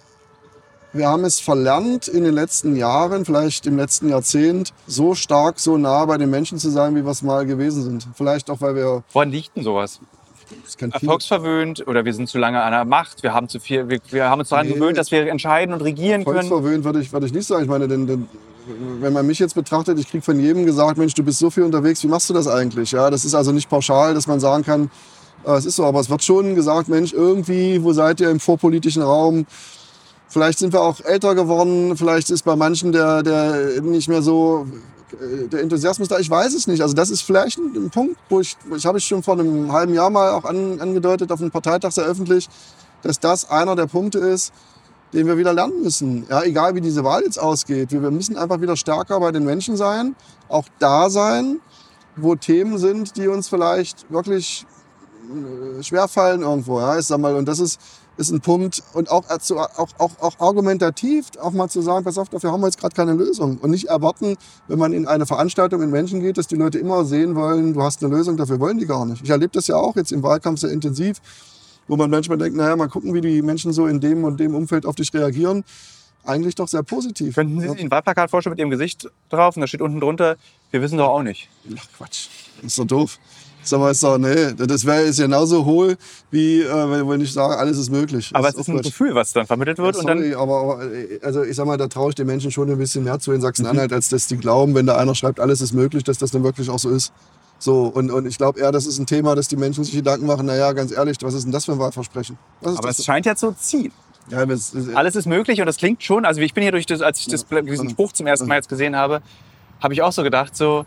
Wir haben es verlernt, in den letzten Jahren, vielleicht im letzten Jahrzehnt, so stark, so nah bei den Menschen zu sein, wie wir es mal gewesen sind. Vielleicht auch, weil wir... Woran liegt denn sowas? erfolgsverwöhnt oder wir sind zu lange an der Macht, wir haben zu viel, wir, wir haben uns daran nee. gewöhnt, dass wir entscheiden und regieren können. Erfolgsverwöhnt würde ich, würde ich nicht sagen. Ich meine, denn, denn, wenn man mich jetzt betrachtet, ich kriege von jedem gesagt, Mensch, du bist so viel unterwegs, wie machst du das eigentlich? Ja, das ist also nicht pauschal, dass man sagen kann, äh, es ist so, aber es wird schon gesagt, Mensch, irgendwie, wo seid ihr im vorpolitischen Raum? Vielleicht sind wir auch älter geworden, vielleicht ist bei manchen der, der nicht mehr so der Enthusiasmus da, ich weiß es nicht. Also das ist vielleicht ein, ein Punkt, wo ich, ich habe ich schon vor einem halben Jahr mal auch an, angedeutet, auf einem Parteitag sehr öffentlich, dass das einer der Punkte ist, den wir wieder lernen müssen. Ja, egal wie diese Wahl jetzt ausgeht. Wir, wir müssen einfach wieder stärker bei den Menschen sein, auch da sein, wo Themen sind, die uns vielleicht wirklich äh, schwerfallen irgendwo. Ja, ich sag mal, und das ist ist ein Punkt und auch, auch, auch, auch argumentativ auch mal zu sagen, pass auf, dafür haben wir jetzt gerade keine Lösung und nicht erwarten, wenn man in eine Veranstaltung in Menschen geht, dass die Leute immer sehen wollen, du hast eine Lösung, dafür wollen die gar nicht. Ich erlebe das ja auch jetzt im Wahlkampf sehr intensiv, wo man manchmal denkt, naja, mal gucken, wie die Menschen so in dem und dem Umfeld auf dich reagieren. Eigentlich doch sehr positiv. Könnten Sie sich ein Wahlplakat vorstellen mit Ihrem Gesicht drauf und da steht unten drunter, wir wissen doch auch nicht. Ach Quatsch, das ist doch doof. Sag mal, ist doch, nee, das wäre jetzt genauso hohl, wie äh, wenn ich sage, alles ist möglich. Aber das es ist ein Gefühl, was dann vermittelt wird. Ja, sorry, und dann aber, aber also ich sag mal, da traue ich den Menschen schon ein bisschen mehr zu in Sachsen-Anhalt, mhm. als dass die glauben, wenn da einer schreibt, alles ist möglich, dass das dann wirklich auch so ist. So, und, und ich glaube eher, das ist ein Thema, dass die Menschen sich Gedanken machen, naja, ganz ehrlich, was ist denn das für ein Wahlversprechen? Was ist aber das es scheint ja zu ziehen. Ja, das, das, alles ist möglich und das klingt schon, also ich bin hier durch das, als ich das, diesen Spruch zum ersten Mal jetzt gesehen habe, habe ich auch so gedacht, so,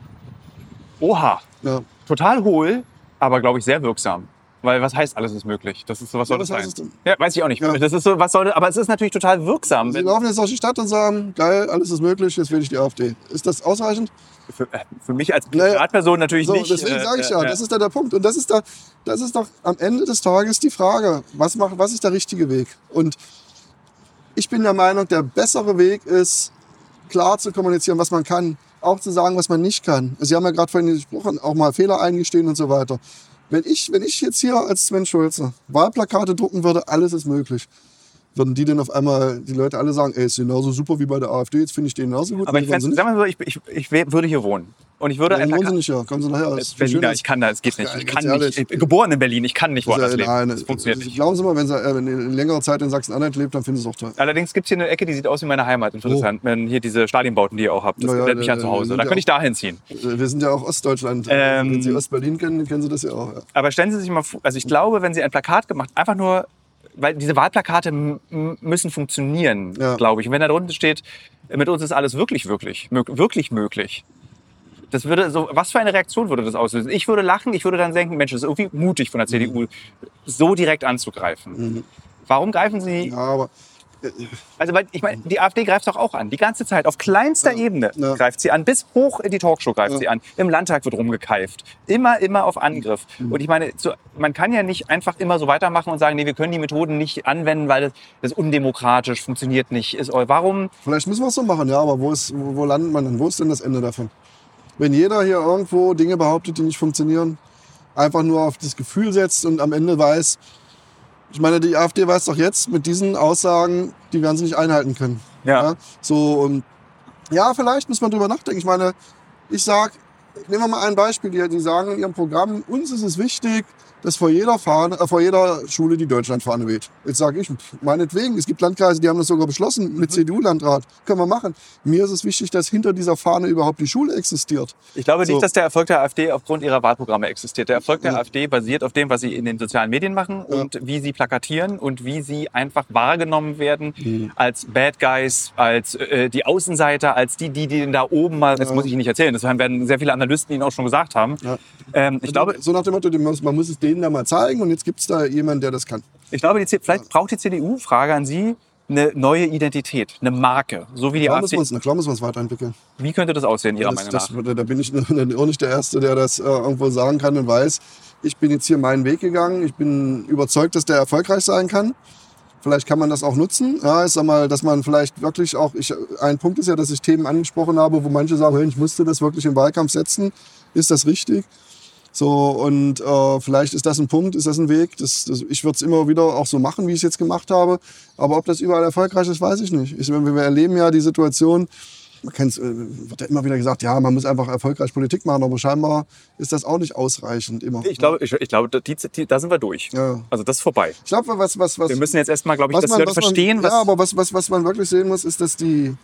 oha, ja. total hohl, aber glaube ich sehr wirksam. Weil was heißt, alles ist möglich? Das ist so, was soll ja, das sein? Heißt ja, weiß ich auch nicht. Ja. Das ist so, was soll, aber es ist natürlich total wirksam. Sie laufen jetzt durch die Stadt und sagen, geil, alles ist möglich, jetzt wähle ich die AfD. Ist das ausreichend? Für, für mich als Privatperson naja, natürlich so, nicht. Deswegen sage ich ja, äh, das ist da der Punkt. Und das ist, da, das ist doch am Ende des Tages die Frage, was, macht, was ist der richtige Weg? Und ich bin der Meinung, der bessere Weg ist, klar zu kommunizieren, was man kann, auch zu sagen, was man nicht kann. Sie haben ja gerade vorhin gesprochen, auch mal Fehler eingestehen und so weiter. Wenn ich, wenn ich jetzt hier als Sven Schulze Wahlplakate drucken würde, alles ist möglich, würden die denn auf einmal, die Leute alle sagen, ey, ist genauso super wie bei der AfD, jetzt finde ich den genauso gut. Aber ich, fände, sag mal so, ich, ich, ich würde hier wohnen. Und ich würde ja, wohnen Sie nicht, ja. Kommen Sie nachher. Das Berliner, ich kann da, es geht nicht. Ich kann nicht. Ich bin geboren in Berlin, ich kann nicht woanders ja, leben. Nein, das funktioniert nicht. Glauben Sie mal, wenn Sie äh, eine längere Zeit in Sachsen-Anhalt lebt, dann finden Sie es auch toll. Allerdings gibt es hier eine Ecke, die sieht aus wie meine Heimat in Friedrichshain. Oh. Wenn hier diese Stadionbauten, die ihr auch habt, das erinnert ja, mich an zu Hause. Da könnte ich da hinziehen. Wir sind ja auch Ostdeutschland. Ähm, wenn Sie Ostberlin kennen, kennen Sie das ja auch. Ja. Aber stellen Sie sich mal vor, also ich glaube, wenn Sie ein Plakat gemacht, einfach nur, weil diese Wahlplakate m- müssen funktionieren, ja. glaube ich. Und wenn da drunter steht, mit uns ist alles wirklich, wirklich, mö- wirklich möglich. Das würde so, was für eine Reaktion würde das auslösen? Ich würde lachen, ich würde dann denken, Mensch, das ist irgendwie mutig von der C D U, so direkt anzugreifen. Mhm. Warum greifen Sie? Ja, aber also, weil, ich meine, die AfD greift doch auch an, die ganze Zeit, auf kleinster ja, Ebene ja. greift sie an, bis hoch in die Talkshow greift ja. sie an. Im Landtag wird rumgekeift, immer, immer auf Angriff. Mhm. Und ich meine, so, man kann ja nicht einfach immer so weitermachen und sagen, nee, wir können die Methoden nicht anwenden, weil das, das ist undemokratisch, funktioniert nicht. Ist, warum? Vielleicht müssen wir es so machen, ja, aber wo, ist, wo, wo landet man denn? Wo ist denn das Ende davon? Wenn jeder hier irgendwo Dinge behauptet, die nicht funktionieren, einfach nur auf das Gefühl setzt und am Ende weiß, ich meine, die AfD weiß doch jetzt mit diesen Aussagen, die werden sie nicht einhalten können. Ja. Ja, so, und ja, vielleicht muss man drüber nachdenken. Ich meine, ich sag, nehmen wir mal ein Beispiel, die, die sagen in ihrem Programm, uns ist es wichtig, dass vor jeder, Fahne, äh, vor jeder Schule die Deutschlandfahne weht. Jetzt sage ich, meinetwegen, es gibt Landkreise, die haben das sogar beschlossen mit mhm. C D U-Landrat. Können wir machen. Mir ist es wichtig, dass hinter dieser Fahne überhaupt die Schule existiert. Ich glaube so. nicht, dass der Erfolg der AfD aufgrund ihrer Wahlprogramme existiert. Der Erfolg der ja. AfD basiert auf dem, was sie in den sozialen Medien machen ja. und wie sie plakatieren und wie sie einfach wahrgenommen werden mhm. als Bad Guys, als äh, die Außenseiter, als die, die, die da oben mal, das ja. muss ich Ihnen nicht erzählen, das werden sehr viele Analysten Ihnen auch schon gesagt haben. Ja. Ähm, ich glaube, so nach dem Motto, man muss es denen da mal zeigen und jetzt gibt es da jemanden, der das kann. Ich glaube, die, vielleicht braucht die C D U, Frage an Sie, eine neue Identität, eine Marke, so wie die klar AfD. Müssen wir uns, klar müssen wir uns weiterentwickeln. Wie könnte das aussehen, Ihrer das, Meinung das, nach? Da bin ich auch nicht der Erste, der das äh, irgendwo sagen kann und weiß. Ich bin jetzt hier meinen Weg gegangen. Ich bin überzeugt, dass der erfolgreich sein kann. Vielleicht kann man das auch nutzen. Ja, ich sag mal, dass man vielleicht wirklich auch, ich, ein Punkt ist ja, dass ich Themen angesprochen habe, wo manche sagen, hey, ich musste das wirklich im Wahlkampf setzen. Ist das richtig? So, und äh, vielleicht ist das ein Punkt, ist das ein Weg. Das, das, ich würde es immer wieder auch so machen, wie ich es jetzt gemacht habe. Aber ob das überall erfolgreich ist, weiß ich nicht. Ich, wir erleben ja die Situation, man kennt's, wird ja immer wieder gesagt, ja, man muss einfach erfolgreich Politik machen, aber scheinbar ist das auch nicht ausreichend immer. Ich glaube, ich, ich glaube die, die, da sind wir durch. Ja. Also das ist vorbei. Ich glaube, was, was, was, wir müssen jetzt erstmal, glaube ich, dass man, die Leute verstehen, man, was... Ja, aber was, was, was man wirklich sehen muss, ist, dass die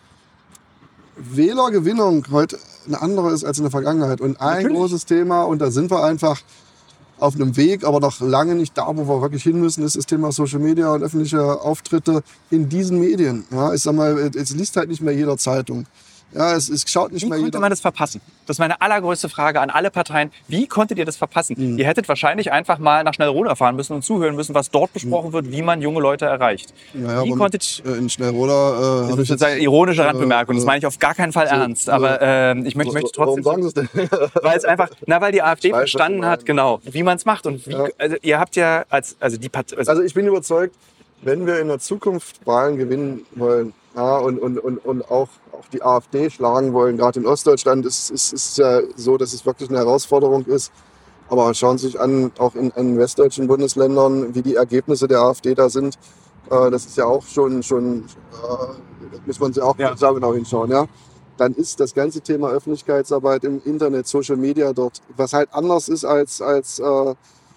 Wählergewinnung heute eine andere ist als in der Vergangenheit. Und ein Natürlich. großes Thema, und da sind wir einfach auf einem Weg, aber noch lange nicht da, wo wir wirklich hin müssen, ist das Thema Social Media und öffentliche Auftritte in diesen Medien. Ja, ich sag mal, es liest halt nicht mehr jeder Zeitung. Ja, es, es schaut nicht Wie mehr konnte jeder. man das verpassen? Das ist meine allergrößte Frage an alle Parteien. Wie konntet ihr das verpassen? Mhm. Ihr hättet wahrscheinlich einfach mal nach Schnellroda fahren müssen und zuhören müssen, was dort besprochen mhm. wird, wie man junge Leute erreicht. Ja, wie konntet in Schnellroda... Äh, das ist jetzt eine ironische Randbemerkung, äh, das meine ich auf gar keinen Fall so, ernst. Aber äh, ich möchte, möchte trotzdem... Warum sagen Sie es denn? Weil es einfach... Na, weil die AfD weiß, verstanden hat, genau, wie man es macht. Und wie, ja. also, ihr habt ja als... Also, die Part, also, also ich bin überzeugt, wenn wir in der Zukunft Wahlen gewinnen wollen, ja, und, und, und, und auch, auch die AfD schlagen wollen, gerade in Ostdeutschland, ist es ist, ist ja so, dass es wirklich eine Herausforderung ist. Aber schauen Sie sich an, auch in, in westdeutschen Bundesländern, wie die Ergebnisse der AfD da sind. Äh, das ist ja auch schon, schon äh, muss man sich auch ja. sehr genau hinschauen. Ja? Dann ist das ganze Thema Öffentlichkeitsarbeit im Internet, Social Media dort, was halt anders ist als, als äh,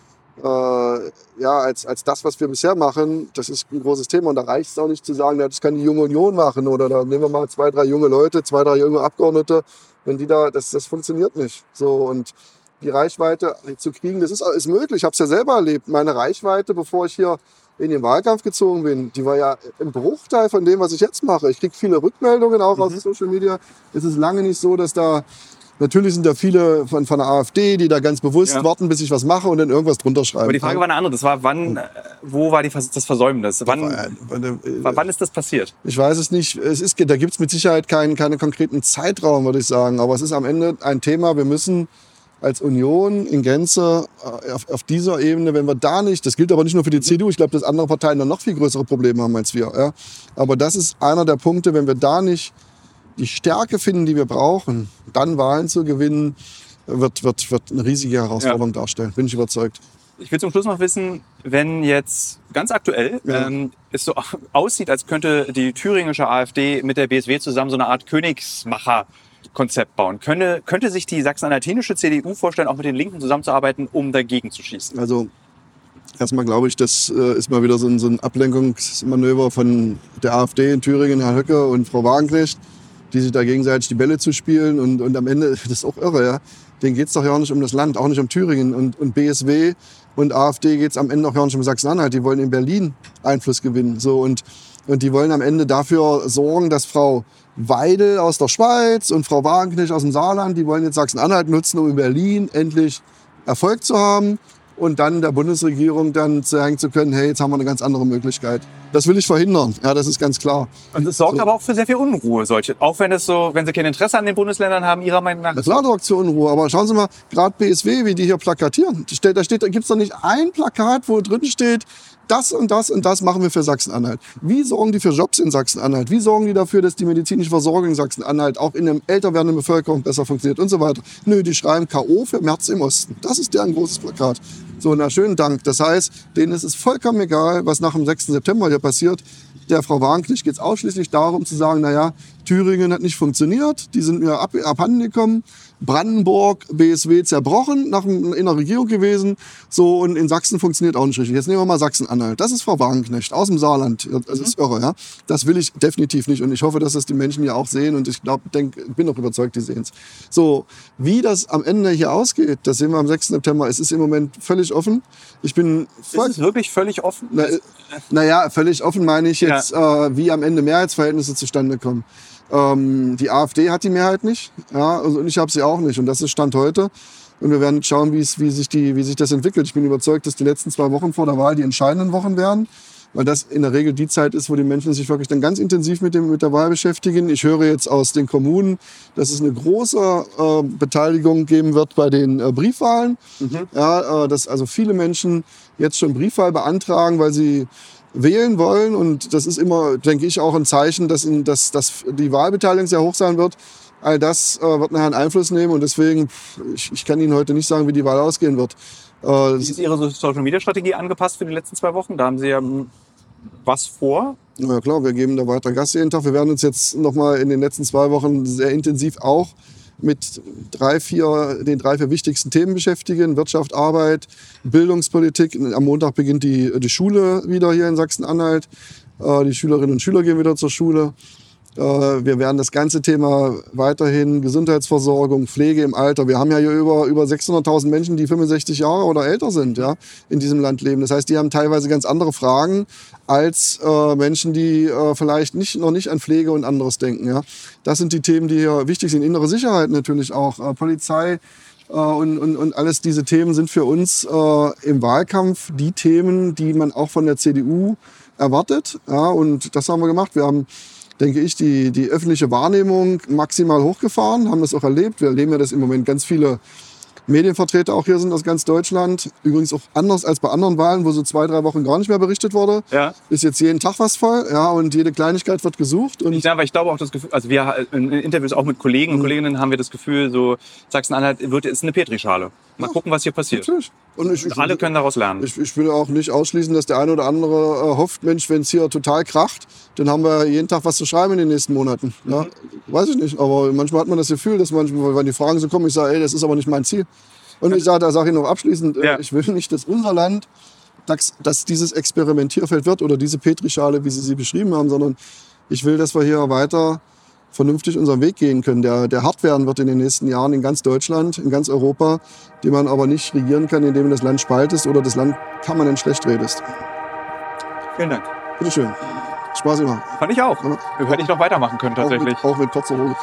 Äh, ja, als, als das, was wir bisher machen, das ist ein großes Thema. Und da reicht es auch nicht zu sagen, ja, das kann die Junge Union machen oder da nehmen wir mal zwei, drei junge Leute, zwei, drei junge Abgeordnete. Wenn die da, das, das funktioniert nicht. So, und die Reichweite zu kriegen, das ist, ist möglich. Ich habe es ja selber erlebt. Meine Reichweite, bevor ich hier in den Wahlkampf gezogen bin, die war ja im Bruchteil von dem, was ich jetzt mache. Ich kriege viele Rückmeldungen auch mhm. aus Social Media. Es ist lange nicht so, dass da Natürlich sind da viele von, von der AfD, die da ganz bewusst ja. warten, bis ich was mache und dann irgendwas drunter schreiben. Aber die Frage war eine andere. Das war, wann, wo war die, das Versäumnis? Wann, wann, wann ist das passiert? Ich weiß es nicht. Es ist, da gibt es mit Sicherheit keinen, keinen konkreten Zeitraum, würde ich sagen. Aber es ist am Ende ein Thema. Wir müssen als Union in Gänze auf, auf dieser Ebene, wenn wir da nicht, das gilt aber nicht nur für die C D U, ich glaube, dass andere Parteien dann noch viel größere Probleme haben als wir. Ja. Aber das ist einer der Punkte, wenn wir da nicht die Stärke finden, die wir brauchen, dann Wahlen zu gewinnen, wird, wird, wird eine riesige Herausforderung ja. darstellen. Bin ich überzeugt. Ich will zum Schluss noch wissen, wenn jetzt ganz aktuell ja. ähm, es so aussieht, als könnte die thüringische AfD mit der B S W zusammen so eine Art Königsmacher-Konzept bauen. Könnte, könnte sich die sachsen-anhaltinische C D U vorstellen, auch mit den Linken zusammenzuarbeiten, um dagegen zu schießen? Also erstmal glaube ich, das äh, ist mal wieder so ein, so ein Ablenkungsmanöver von der AfD in Thüringen, Herr Höcke und Frau Wagenknecht, die sich da gegenseitig die Bälle zu spielen und, und am Ende, das ist auch irre, ja, denen geht es doch ja auch nicht um das Land, auch nicht um Thüringen und, und B S W und AfD geht es am Ende auch ja nicht um Sachsen-Anhalt, die wollen in Berlin Einfluss gewinnen, so und, und die wollen am Ende dafür sorgen, dass Frau Weidel aus der Schweiz und Frau Wagenknecht aus dem Saarland, die wollen jetzt Sachsen-Anhalt nutzen, um in Berlin endlich Erfolg zu haben und dann der Bundesregierung dann sagen zu können, hey, jetzt haben wir eine ganz andere Möglichkeit. Das will ich verhindern, ja, das ist ganz klar. Und es sorgt so. aber auch für sehr viel Unruhe, solche. Auch wenn es so, wenn sie kein Interesse an den Bundesländern haben, ihrer Meinung nach. Na klar, sorgt für Unruhe, aber schauen Sie mal, gerade B S W, wie die hier plakatieren. Da steht, da gibt's doch nicht ein Plakat, wo drin steht, das und das und das machen wir für Sachsen-Anhalt. Wie sorgen die für Jobs in Sachsen-Anhalt? Wie sorgen die dafür, dass die medizinische Versorgung in Sachsen-Anhalt auch in der älter werdenden Bevölkerung besser funktioniert und so weiter? Nö, die schreiben K O für März im Osten. Das ist deren großes Plakat. So, na schönen Dank. Das heißt, denen ist es vollkommen egal, was nach dem sechsten September hier passiert. Der Frau Wagenknecht geht es ausschließlich darum zu sagen, naja, Thüringen hat nicht funktioniert, die sind mir ab, abhanden gekommen. Brandenburg, B S W zerbrochen, nach in der Regierung gewesen. So, und in Sachsen funktioniert auch nicht richtig. Jetzt nehmen wir mal Sachsen-Anhalt. Das ist Frau Wagenknecht aus dem Saarland. Das ist irre, ja. Das will ich definitiv nicht. Und ich hoffe, dass das die Menschen hier auch sehen. Und ich glaube, denk, bin auch überzeugt, die sehen es. So, wie das am Ende hier ausgeht, das sehen wir am sechsten September. Es ist im Moment völlig offen. Ich bin voll, ist es wirklich völlig offen? Na, naja, völlig offen meine ich jetzt, ja. äh, wie am Ende Mehrheitsverhältnisse zustande kommen. Ähm, die AfD hat die Mehrheit nicht, ja, also, und ich habe sie auch nicht. Und das ist Stand heute. Und wir werden schauen, wie, es, wie, sich die, wie sich das entwickelt. Ich bin überzeugt, dass die letzten zwei Wochen vor der Wahl die entscheidenden Wochen werden, weil das in der Regel die Zeit ist, wo die Menschen sich wirklich dann ganz intensiv mit, dem, mit der Wahl beschäftigen. Ich höre jetzt aus den Kommunen, dass es eine große äh, Beteiligung geben wird bei den äh, Briefwahlen. Mhm. Ja, äh, dass also viele Menschen jetzt schon Briefwahl beantragen, weil sie wählen wollen. Und das ist immer, denke ich, auch ein Zeichen, dass, in, dass, dass die Wahlbeteiligung sehr hoch sein wird. All das äh, wird nachher einen Einfluss nehmen. Und deswegen, ich, ich kann Ihnen heute nicht sagen, wie die Wahl ausgehen wird. Äh, Wie ist Ihre Social-Media-Strategie angepasst für die letzten zwei Wochen? Da haben Sie ja was vor? Ja klar, wir geben da weiter Gas jeden Tag. Wir werden uns jetzt nochmal in den letzten zwei Wochen sehr intensiv auch mit drei, vier, den drei, vier wichtigsten Themen beschäftigen. Wirtschaft, Arbeit, Bildungspolitik. Am Montag beginnt die, die Schule wieder hier in Sachsen-Anhalt. Die Schülerinnen und Schüler gehen wieder zur Schule. Wir werden das ganze Thema weiterhin Gesundheitsversorgung, Pflege im Alter. Wir haben ja hier über, über sechshunderttausend Menschen, die fünfundsechzig Jahre oder älter sind, ja, in diesem Land leben. Das heißt, die haben teilweise ganz andere Fragen als äh, Menschen, die äh, vielleicht nicht, noch nicht an Pflege und anderes denken. Ja. Das sind die Themen, die hier wichtig sind. Innere Sicherheit natürlich auch, äh, Polizei. äh, und, und, und alles diese Themen sind für uns äh, im Wahlkampf die Themen, die man auch von der C D U erwartet. Ja, und das haben wir gemacht. Wir haben, denke ich, die, die öffentliche Wahrnehmung maximal hochgefahren, haben das auch erlebt. Wir erleben ja, dass im Moment ganz viele Medienvertreter auch hier sind aus ganz Deutschland. Übrigens auch anders als bei anderen Wahlen, wo so zwei, drei Wochen gar nicht mehr berichtet wurde. Ja. Ist jetzt jeden Tag was voll, ja, und jede Kleinigkeit wird gesucht. Und ich, ja, aber ich glaube auch das Gefühl, also wir in Interviews auch mit Kollegen und mhm. Kolleginnen haben wir das Gefühl, so Sachsen-Anhalt wird ist eine Petrischale. Mal ja, gucken, was hier passiert. Natürlich. Und, ich, und alle ich, können daraus lernen. Ich, ich will auch nicht ausschließen, dass der eine oder andere äh, hofft, Mensch, wenn es hier total kracht, dann haben wir jeden Tag was zu schreiben in den nächsten Monaten. Mhm. Ja? Weiß ich nicht, aber manchmal hat man das Gefühl, dass manchmal, wenn die Fragen so kommen, ich sage, ey, das ist aber nicht mein Ziel. Und ich sage, da sage ich noch abschließend, ja. ich will nicht, dass unser Land, dass, dass dieses Experimentierfeld wird oder diese Petrischale, wie Sie sie beschrieben haben, sondern ich will, dass wir hier weiter vernünftig unseren Weg gehen können, der, der hart werden wird in den nächsten Jahren in ganz Deutschland, in ganz Europa, den man aber nicht regieren kann, indem man das Land spaltest oder das Land permanent schlecht redest. Vielen Dank. Bitteschön. Spaß immer. Fand ich auch. Ja. Hätte ich noch weitermachen können tatsächlich. Auch mit, auch mit kurzer Hose.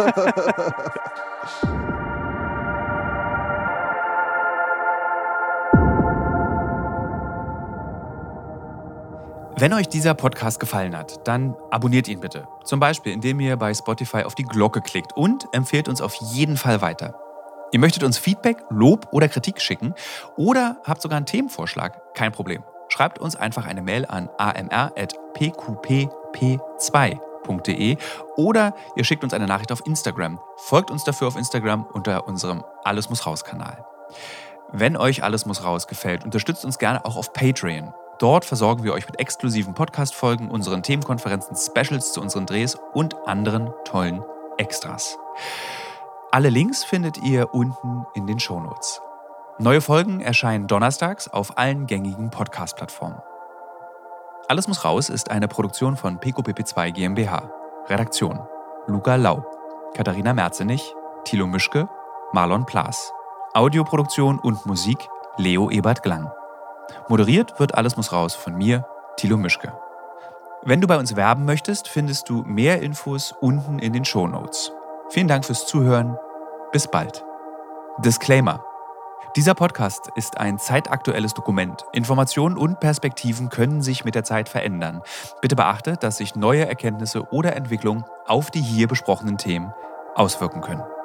Wenn euch dieser Podcast gefallen hat, dann abonniert ihn bitte. Zum Beispiel, indem ihr bei Spotify auf die Glocke klickt und empfehlt uns auf jeden Fall weiter. Ihr möchtet uns Feedback, Lob oder Kritik schicken oder habt sogar einen Themenvorschlag? Kein Problem. Schreibt uns einfach eine Mail an a m r at p q p p zwei punkt d e oder ihr schickt uns eine Nachricht auf Instagram. Folgt uns dafür auf Instagram unter unserem Alles muss raus Kanal. Wenn euch Alles muss raus gefällt, unterstützt uns gerne auch auf Patreon. Dort versorgen wir euch mit exklusiven Podcast-Folgen, unseren Themenkonferenzen, Specials zu unseren Drehs und anderen tollen Extras. Alle Links findet ihr unten in den Shownotes. Neue Folgen erscheinen donnerstags auf allen gängigen Podcast-Plattformen. Alles muss raus ist eine Produktion von P Q P P zwei GmbH. Redaktion: Luca Lau, Katharina Merzenich, Thilo Mischke, Marlon Plaas. Audioproduktion und Musik: Leo Ebert Glang. Moderiert wird Alles muss raus von mir, Thilo Mischke. Wenn du bei uns werben möchtest, findest du mehr Infos unten in den Shownotes. Vielen Dank fürs Zuhören. Bis bald. Disclaimer: Dieser Podcast ist ein zeitaktuelles Dokument. Informationen und Perspektiven können sich mit der Zeit verändern. Bitte beachte, dass sich neue Erkenntnisse oder Entwicklungen auf die hier besprochenen Themen auswirken können.